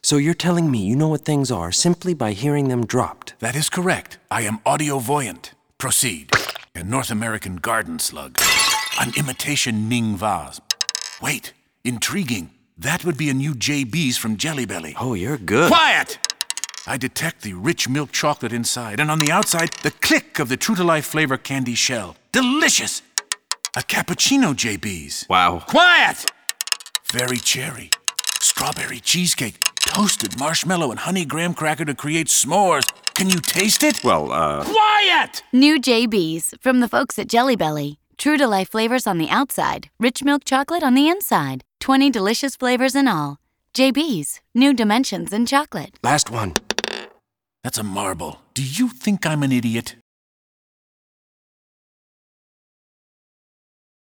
So you're telling me you know what things are simply by hearing them dropped? That is correct. I am audiovoyant. Proceed. A North American garden slug. An imitation Ning vase. Wait, intriguing. That would be a new JB's from Jelly Belly. Oh, you're good. Quiet! I detect the rich milk chocolate inside, and on the outside, the click of the True-to-Life flavor candy shell. Delicious! A cappuccino JB's. Wow. Quiet! Very cherry. Strawberry cheesecake. Toasted marshmallow and honey graham cracker to create s'mores. Can you taste it? Well, Quiet! New JB's from the folks at Jelly Belly. True to life flavors on the outside, rich milk chocolate on the inside. 20 delicious flavors in all. JB's, new dimensions in chocolate. last one. That's a marble. Do you think I'm an idiot?